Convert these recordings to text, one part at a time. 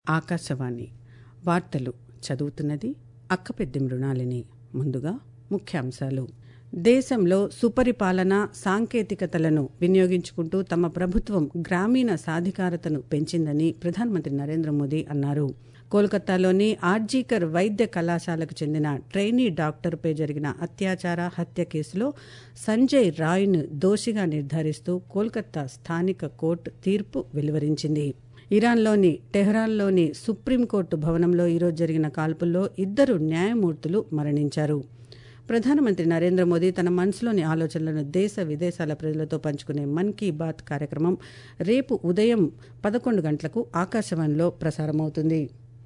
ఆకాశవాణి వార్తలు చదువుతున్నది అక్కపెద్ది మృణాలిని. ముందుగా ముఖ్యాంశాలు. దేశంలో సుపరిపాలన సాంకేతికతలను వినియోగించుకుంటూ తమ ప్రభుత్వం గ్రామీణ సాధికారతను పెంచిందని ప్రధానమంత్రి నరేంద్ర మోదీ అన్నారు. కోల్కతాలోని ఆర్జీకర్ వైద్య కళాశాలకు చెందిన ట్రైనీ డాక్టర్పై జరిగిన అత్యాచార హత్య కేసులో సంజయ్ రాయ్ను దోషిగా నిర్ధారిస్తూ కోల్కతా స్థానిక కోర్టు తీర్పు వెలువరించింది. ఇరాన్లోని టెహ్రాన్లోని సుప్రీంకోర్టు భవనంలో ఈరోజు జరిగిన కాల్పుల్లో 2 న్యాయమూర్తులు మరణించారు. ప్రధానమంత్రి నరేంద్ర మోదీ తన మనసులోని ఆలోచనలను దేశ విదేశాల ప్రజలతో పంచుకునే మన్ కీ బాత్ కార్యక్రమం రేపు ఉదయం 11 గంటలకు ఆకాశవాణిలో ప్రసారమవుతుంది.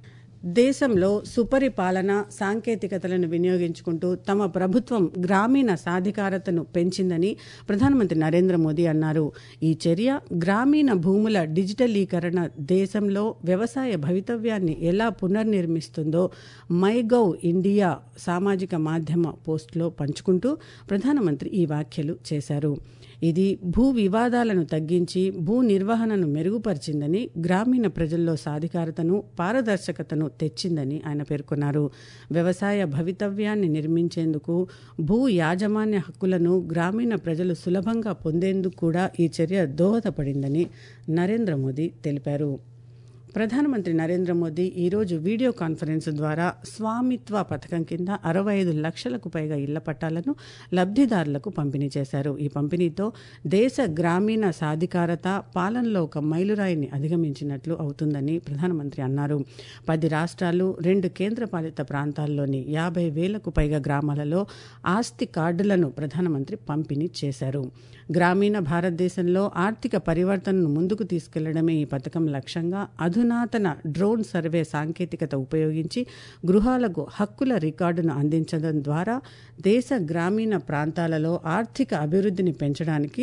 దేశంలో సుపరిపాలన సాంకేతికతలను వినియోగించుకుంటూ తమ ప్రభుత్వం గ్రామీణ సాధికారతను పెంచిందని ప్రధానమంత్రి నరేంద్ర మోదీ అన్నారు. ఈ చర్య గ్రామీణ భూముల డిజిటలీకరణ దేశంలో వ్యవసాయ భవితవ్యాన్ని ఎలా పునర్నిర్మిస్తుందో మైగవ్ ఇండియా సామాజిక మాధ్యమ పోస్టులో పంచుకుంటూ ప్రధానమంత్రి ఈ వ్యాఖ్యలు చేశారు. ఇది భూ వివాదాలను తగ్గించి భూ నిర్వహణను మెరుగుపరిచిందని, గ్రామీణ ప్రజల్లో సాధికారతను పారదర్శకతను తెచ్చిందని ఆయన పేర్కొన్నారు. వ్యవసాయ భవితవ్యాన్ని నిర్మించేందుకు భూ యాజమాన్య హక్కులను గ్రామీణ ప్రజలు సులభంగా పొందేందుకు కూడా ఈ చర్య దోహదపడిందని నరేంద్ర మోదీ తెలిపారు. ప్రధానమంత్రి నరేంద్ర మోదీ ఈరోజు వీడియో కాన్ఫరెన్స్ ద్వారా స్వామిత్వ పథకం కింద 65 లక్షలకు పైగా ఇళ్ల పట్టాలను లబ్ధిదారులకు పంపిణీ చేశారు. ఈ పంపిణీతో దేశ గ్రామీణ సాధికారత పాలనలో ఒక మైలురాయిని అధిగమించినట్లు అవుతుందని ప్రధానమంత్రి అన్నారు. 10 రాష్ట్రాలు 2 కేంద్రపాలిత ప్రాంతాల్లోని 50,000కు పైగా గ్రామాలలో ఆస్తి కార్డులను ప్రధానమంత్రి పంపిణీ చేశారు. గ్రామీణ భారతదేశంలో ఆర్థిక పరివర్తనను ముందుకు తీసుకెళ్లడమే ఈ పథకం లక్ష్యంగా అధునాతన డ్రోన్ సర్వే సాంకేతికత ఉపయోగించి గృహాలకు హక్కుల రికార్డును అందించడం ద్వారా దేశ గ్రామీణ ప్రాంతాలలో ఆర్థిక అభివృద్ధిని పెంచడానికి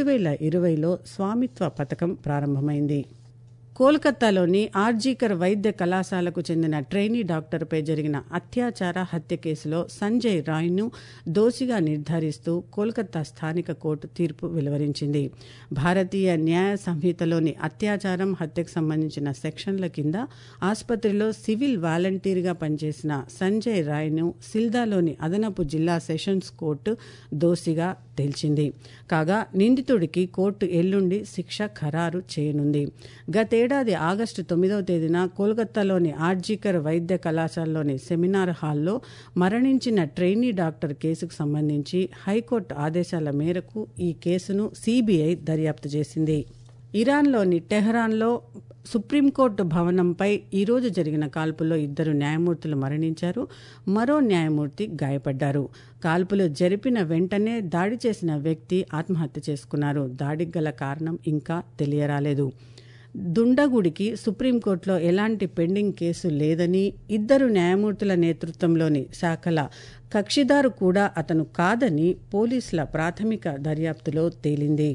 2020లో స్వామిత్వ పథకం ప్రారంభమైంది. కోల్కతాలోని ఆర్జీకర్ వైద్య కళాశాలకు చెందిన ట్రైనీ డాక్టర్పై జరిగిన అత్యాచార హత్య కేసులో సంజయ్ రాయ్ను దోషిగా నిర్ధారిస్తూ కోల్కతా స్థానిక కోర్టు తీర్పు వెలువరించింది. భారతీయ న్యాయ సంహితలోని అత్యాచారం హత్యకు సంబంధించిన సెక్షన్ల కింద ఆసుపత్రిలో సివిల్ వాలంటీర్గా పనిచేసిన సంజయ్ రాయ్ను సిల్దాలోని అదనపు జిల్లా సెషన్స్ కోర్టు దోషిగా తేల్చింది. కాగా నిందితుడికి కోర్టు ఎల్లుండి శిక్ష ఖరారు చేయనుంది. గతేడాది ఆగస్టు 9వ తేదీన కోల్కతాలోని ఆర్జీకర్ వైద్య కళాశాలలోని సెమినార్ హాల్లో మరణించిన ట్రైనీ డాక్టర్ కేసుకు సంబంధించి హైకోర్టు ఆదేశాల మేరకు ఈ కేసును సిబిఐ దర్యాప్తు చేసింది. ఇరాన్లోని టెహ్రాన్లో సుప్రీంకోర్టు భవనంపై ఈరోజు జరిగిన కాల్పుల్లో 2 న్యాయమూర్తులు మరణించారు. మరో న్యాయమూర్తి గాయపడ్డారు. కాల్పులు జరిపిన వెంటనే దాడి చేసిన వ్యక్తి ఆత్మహత్య చేసుకున్నారు. దాడికి గల కారణం ఇంకా తెలియరాలేదు. దుండగుడికి సుప్రీంకోర్టులో ఎలాంటి పెండింగ్ కేసు లేదని, 2 న్యాయమూర్తుల నేతృత్వంలోని శాఖల కక్షిదారు కూడా అతను కాదని పోలీసుల ప్రాథమిక దర్యాప్తులో తేలింది.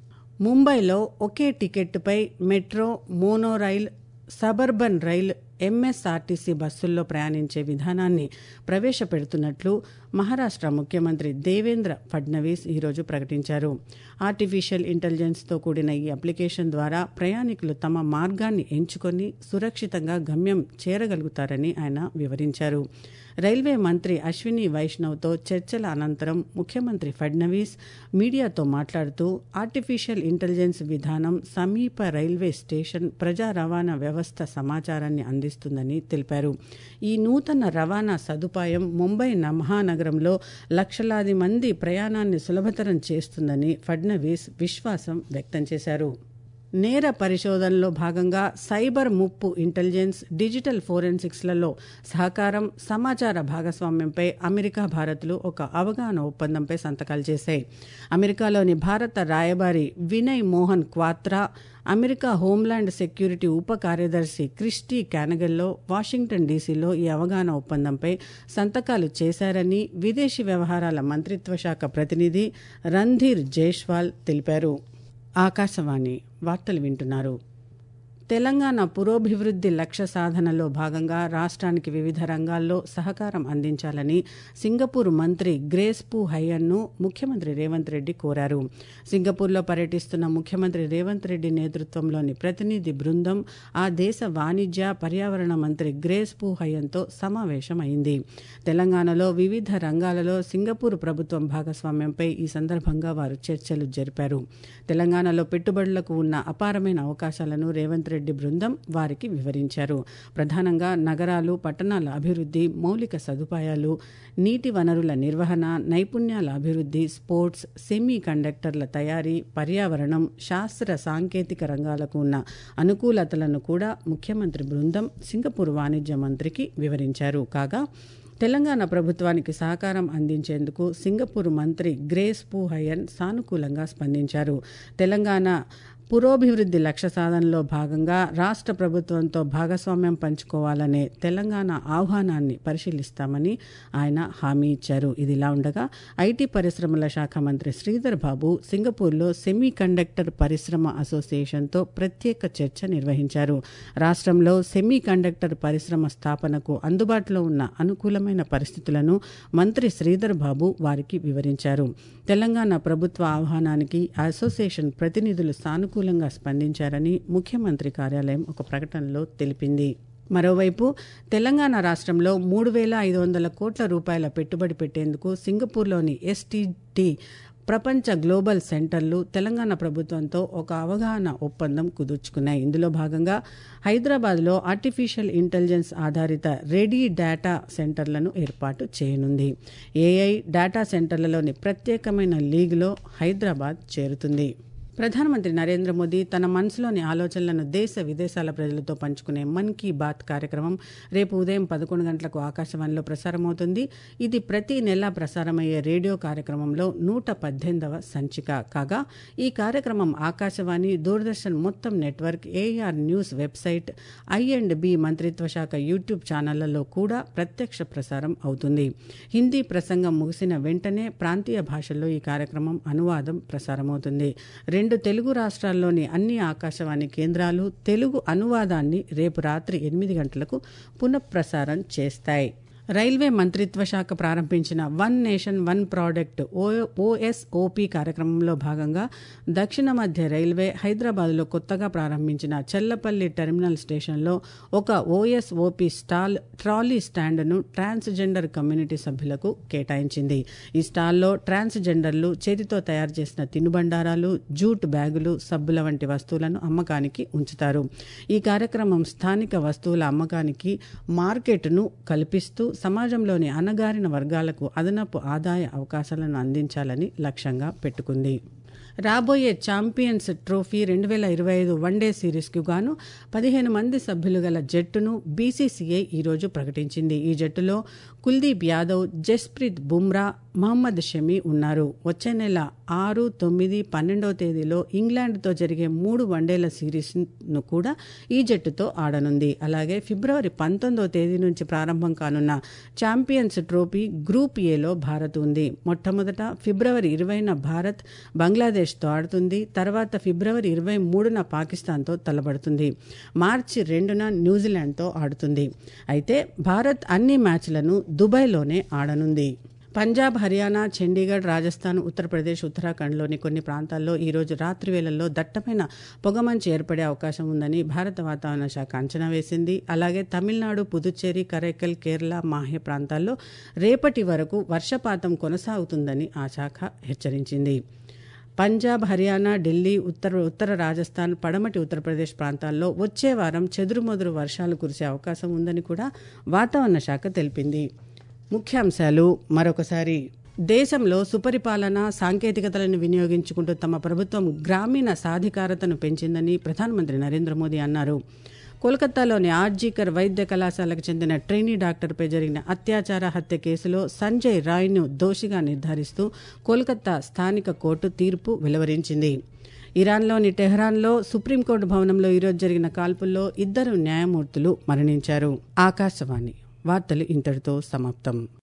ముంబైలో ఒకే టికెట్పై metro, monorail, suburban rail, MSRTC బస్సుల్లో ప్రయాణించే విధానాన్ని ప్రవేశపెడుతున్నట్లు మహారాష్ట్ర ముఖ్యమంత్రి దేవేంద్ర ఫడ్నవీస్ ఈరోజు ప్రకటించారు. ఆర్టిఫిషియల్ ఇంటెలిజెన్స్తో కూడిన ఈ అప్లికేషన్ ద్వారా ప్రయాణికులు తమ మార్గాన్ని ఎంచుకొని సురక్షితంగా గమ్యం చేరగలుగుతారని ఆయన వివరించారు. రైల్వే మంత్రి అశ్విని వైష్ణవ్తో చర్చల అనంతరం ముఖ్యమంత్రి ఫడ్నవీస్ మీడియాతో మాట్లాడుతూ ఆర్టిఫిషియల్ ఇంటెలిజెన్స్ విధానం సమీప రైల్వే స్టేషన్ ప్రజా రవాణా వ్యవస్థ సమాచారాన్ని అందిస్తుందని తెలిపారు. ఈ నూతన రవాణా సదుపాయం ముంబై మహానగరంలో లక్షలాది మంది ప్రయాణాన్ని సులభతరం చేస్తుందని ఫడ్నవీస్ విశ్వాసం వ్యక్తం చేశారు. నేర పరిశోధనలో భాగంగా సైబర్ ముప్పు ఇంటెలిజెన్స్, డిజిటల్ ఫోరెన్సిక్స్లలో సహకారం, సమాచార భాగస్వామ్యంపై అమెరికా, భారత్లు ఒక అవగాహన ఒప్పందంపై సంతకాలు చేశాయి. అమెరికాలోని భారత రాయబారి Vinay Mohan Kwatra, America homeland security ఉప కార్యదర్శి క్రిస్టీ క్యానగల్లో వాషింగ్టన్ డీసీలో ఈ అవగాహన ఒప్పందంపై సంతకాలు చేశారని విదేశీ వ్యవహారాల మంత్రిత్వ శాఖ ప్రతినిధి రణ్ధీర్ జైస్వాల్ తెలిపారు. ఆకాశవాణి వార్తలు వింటున్నారు. తెలంగాణ పురోభివృద్ధి లక్ష్య సాధనలో భాగంగా రాష్ట్రానికి వివిధ రంగాల్లో సహకారం అందించాలని సింగపూర్ మంత్రి గ్రేస్ పూ హయన్ను ముఖ్యమంత్రి రేవంత్ రెడ్డి కోరారు. సింగపూర్లో పర్యటిస్తున్న ముఖ్యమంత్రి రేవంత్ రెడ్డి నేతృత్వంలోని ప్రతినిధి బృందం ఆ దేశ వాణిజ్య పర్యావరణ మంత్రి గ్రేస్ పూ హయన్తో సమావేశమైంది. తెలంగాణలో వివిధ రంగాలలో సింగపూర్ ప్రభుత్వం భాగస్వామ్యంపై ఈ సందర్భంగా వారు చర్చలు జరిపారు. తెలంగాణలో పెట్టుబడులకు ఉన్న అపారమైన అవకాశాలను రేవంత్ రెడ్డి బృందం వారికి వివరించారు. ప్రధానంగా నగరాలు, పట్టణాల అభివృద్ధి, మౌలిక సదుపాయాలు, నీటి వనరుల నిర్వహణ, నైపుణ్యాల అభివృద్ధి, స్పోర్ట్స్, సెమీ కండక్టర్ల తయారీ, పర్యావరణం, శాస్త్ర సాంకేతిక రంగాలకు ఉన్న అనుకూలతలను కూడా ముఖ్యమంత్రి బృందం సింగపూర్ వాణిజ్య మంత్రికి వివరించారు. కాగా తెలంగాణ ప్రభుత్వానికి సహకారం అందించేందుకు సింగపూర్ మంత్రి గ్రేస్ పూ హయన్ సానుకూలంగా స్పందించారు. తెలంగాణ పురోభివృద్ధి లక్ష్య సాధనలో భాగంగా రాష్ట్ర ప్రభుత్వంతో భాగస్వామ్యం పంచుకోవాలనే తెలంగాణ ఆహ్వానాన్ని పరిశీలిస్తామని ఆయన హామీ ఇచ్చారు. ఇదిలా ఉండగా ఐటీ పరిశ్రమల శాఖ మంత్రి శ్రీధర్ బాబు సింగపూర్లో సెమీ కండక్టర్ పరిశ్రమ అసోసియేషన్తో ప్రత్యేక చర్చ నిర్వహించారు. రాష్ట్రంలో సెమీ కండక్టర్ పరిశ్రమ స్థాపనకు అందుబాటులో ఉన్న అనుకూలమైన పరిస్థితులను మంత్రి శ్రీధర్ బాబు వారికి వివరించారు. తెలంగాణ ప్రభుత్వ ఆహ్వానానికి అసోసియేషన్ ప్రతినిధులు సానుకూలంగా స్పందించారని ముఖ్యమంత్రి కార్యాలయం ఒక ప్రకటనలో తెలిపింది. మరోవైపు తెలంగాణ రాష్ట్రంలో 3,500 కోట్ల రూపాయల పెట్టుబడి పెట్టేందుకు సింగపూర్లోని ఎస్టీటీ ప్రపంచ గ్లోబల్ సెంటర్లు తెలంగాణ ప్రభుత్వంతో ఒక అవగాహన ఒప్పందం కుదుర్చుకున్నాయి. ఇందులో భాగంగా హైదరాబాద్లో ఆర్టిఫిషియల్ ఇంటెలిజెన్స్ ఆధారిత రెడీ డేటా సెంటర్లను ఏర్పాటు చేయనుంది. ఏఐ డేటా సెంటర్లలోని ప్రత్యేకమైన లీగ్లో హైదరాబాద్ చేరుతుంది. ప్రధానమంత్రి నరేంద్ర మోదీ తన మనసులోని ఆలోచనలను దేశ విదేశాల ప్రజలతో పంచుకునే మన్ కీ బాత్ కార్యక్రమం రేపు ఉదయం 11 గంటలకు ఆకాశవాణిలో ప్రసారమవుతుంది. ఇది ప్రతి నెల ప్రసారమయ్యే రేడియో కార్యక్రమంలో 118వ సంచిక కాగా ఈ కార్యక్రమం ఆకాశవాణి, దూరదర్శన్ మొత్తం నెట్వర్క్, ఏఆర్ న్యూస్ వెబ్సైట్, ఐ&బి మంత్రిత్వ శాఖ యూట్యూబ్ ఛానళ్లలో కూడా ప్రత్యక్ష ప్రసారం అవుతుంది. హిందీ ప్రసంగం ముగిసిన వెంటనే ప్రాంతీయ భాషల్లో ఈ కార్యక్రమం అనువాదం ప్రసారమవుతుంది. 2 తెలుగు రాష్ట్రాల్లోని అన్ని ఆకాశవాణి కేంద్రాలు తెలుగు అనువాదాన్ని రేపు రాత్రి 8 గంటలకు పునఃప్రసారం చేస్తాయి. రైల్వే మంత్రిత్వ శాఖ ప్రారంభించిన one nation one product OSOP కార్యక్రమంలో భాగంగా దక్షిణ మధ్య రైల్వే హైదరాబాద్లో కొత్తగా ప్రారంభించిన చెల్లపల్లి టెర్మినల్ స్టేషన్లో ఒక ఓఎస్ఓపి ట్రాలీ స్టాండ్ను ట్రాన్స్జెండర్ కమ్యూనిటీ సభ్యులకు కేటాయించింది. ఈ స్టాల్లో ట్రాన్స్జెండర్లు చేతితో తయారు చేసిన తినుబండారాలు, జూట్ బ్యాగులు, సబ్బుల వంటి వస్తువులను అమ్మకానికి ఉంచుతారు. ఈ కార్యక్రమం స్థానిక వస్తువుల అమ్మకానికి మార్కెట్ను కల్పిస్తూ సమాజంలోని అణగారిన వర్గాలకు అదనపు ఆదాయ అవకాశాలను అందించాలని లక్ష్యంగా పెట్టుకుంది. రాబోయే ఛాంపియన్స్ ట్రోఫీ 2025 వన్డే సిరీస్కు గాను 15 మంది సభ్యులు గల జట్టును బీసీసీఐ ఈరోజు ప్రకటించింది. ఈ జట్టులో కుల్దీప్ యాదవ్, జస్ప్రీత్ బుమ్రా, మహమ్మద్ షమి ఉన్నారు. వచ్చే నెల 6, 9, 12వ తేదీలో ఇంగ్లాండ్తో జరిగే 3 వన్డేల సిరీస్ను కూడా ఈ జట్టుతో ఆడనుంది. అలాగే ఫిబ్రవరి 19వ తేదీ నుంచి ప్రారంభం కానున్న ఛాంపియన్స్ ట్రోఫీ గ్రూప్ ఏలో భారత్ ఉంది. మొట్టమొదట ఫిబ్రవరి 20న భారత్ బంగ్లాదేశ్తో ఆడుతుంది. తర్వాత ఫిబ్రవరి 23న పాకిస్తాన్తో తలపడుతుంది. మార్చి 2న న్యూజిలాండ్తో ఆడుతుంది. అయితే భారత్ అన్ని మ్యాచ్లను దుబాయ్లోనే ఆడనుంది. పంజాబ్, హర్యానా, చండీగఢ్, రాజస్థాన్, ఉత్తరప్రదేశ్, ఉత్తరాఖండ్లోని కొన్ని ప్రాంతాల్లో ఈరోజు రాత్రి వేళల్లో దట్టమైన పొగమంచు ఏర్పడే అవకాశం ఉందని భారత వాతావరణ శాఖ అంచనా వేసింది. అలాగే తమిళనాడు, పుదుచ్చేరి, కరైకల్, కేరళ, మాహే ప్రాంతాల్లో రేపటి వరకు వర్షపాతం కొనసాగుతుందని ఆ శాఖ హెచ్చరించింది. పంజాబ్, హర్యానా, ఢిల్లీ, ఉత్తర రాజస్థాన్, పడమటి ఉత్తరప్రదేశ్ ప్రాంతాల్లో వచ్చే వారం చెదురుమదురు వర్షాలు కురిసే అవకాశం ఉందని కూడా వాతావరణ శాఖ తెలిపింది. ముఖ్యాంశాలు మరొకసారి. దేశంలో సుపరిపాలన, సాంకేతికతలను వినియోగించుకుంటూ తమ ప్రభుత్వం గ్రామీణ సాధికారతను పెంచిందని ప్రధానమంత్రి నరేంద్ర మోదీ అన్నారు. కోల్కతాలోని ఆర్జీకర్ వైద్య కళాశాలకు చెందిన ట్రైనీ డాక్టర్పై జరిగిన అత్యాచార హత్య కేసులో సంజయ్ రాయ్ను దోషిగా నిర్ధారిస్తూ కోల్కతా స్థానిక కోర్టు తీర్పు వెలువరించింది. ఇరాన్లోని టెహ్రాన్లో సుప్రీంకోర్టు భవనంలో ఈరోజు జరిగిన కాల్పుల్లో 2 న్యాయమూర్తులు మరణించారు. ఆకాశవాణి వార్తలు ఇంతటితో సమాప్తం.